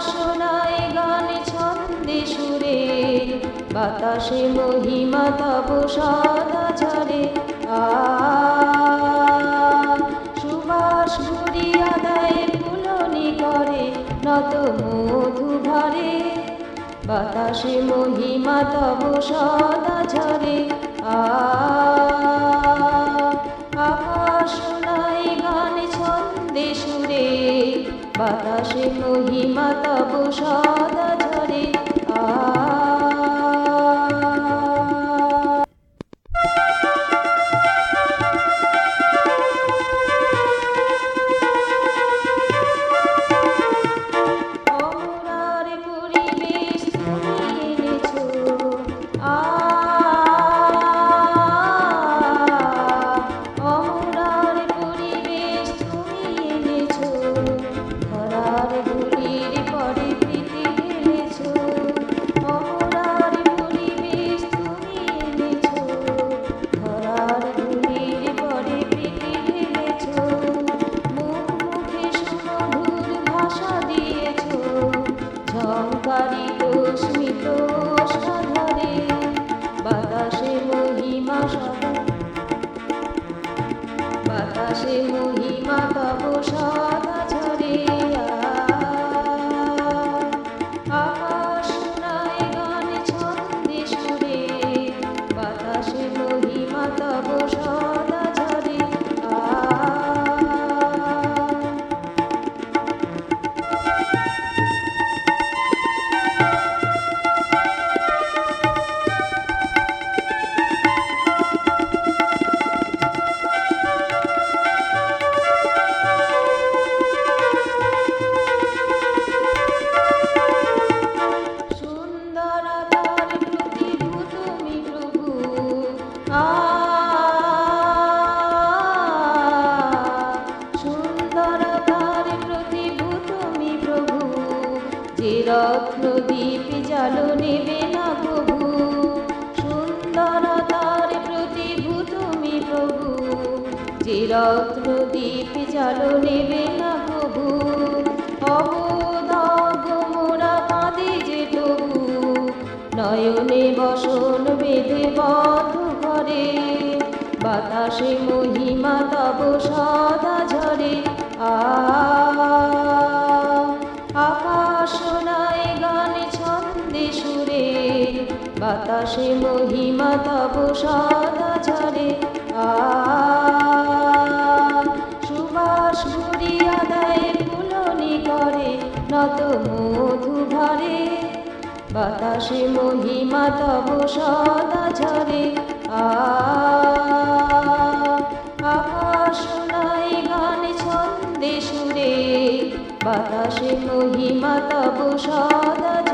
শোনায় গান ছন্দে সুরে, বাতাসে মহিমা তব সদাচারে। সুবাস ভরিয়া দেয় ফুলনি করে নত মধু ভরে, বাতাসে মহিমা তব সদাচারে। আকাশ শোনায় গান ছন্দে সুরে, বাতাসে মহিমা তব সদাচারে। অমরার পরিবেশ তুমি এনেছো, অমরার পরিবেশ তুমি এনেছো, ধরার ধুলির পরে প্রীতি ঢেলেছো। অমরার পরিবেশ তুমি এনেছো, ধরার ধুলির পরে প্রীতি ঢেলেছো। মুখ মুখে সুমধুর ভাষা দিয়েছো, ঝংকারিত স্মিত সাধরে, বাতাসে মহিমা বাতাসে মহিমা তব সদাচারে। আকাশ শোনায় গান ছন্দে সুরে, বাতাসে মহিমা তব সদাচারে। সুন্দরতার প্রতিভূ তুমি প্রভু, সুন্দরতার প্রতিভূ তুমি প্রভু, যে রত্নদ্বীপ জালো নেবে না প্রভু। সুন্দরতার প্রতিভূ তুমি প্রভু, যে রত্নদ্বীপ জালো নেবে না প্রভু। অবোধ মোরা কাঁদে যে তবু, নয়নে বসন বেঁধে বদ্ধ করে, বাতাসে মহিমা তব সদাচারে। আকাশ শোনায় গান ছন্দে সুরে, বাতাসে মহিমা তব সদাচারে। সুবাস ভরিয়া দেয় ফুলনি করে নত মধু ভরে, বাতাসে মহিমা তব সদাচারে। আকাশ শোনায় গান ছন্দে সুরে, বাতাসে মহিমা তব সদাচারে।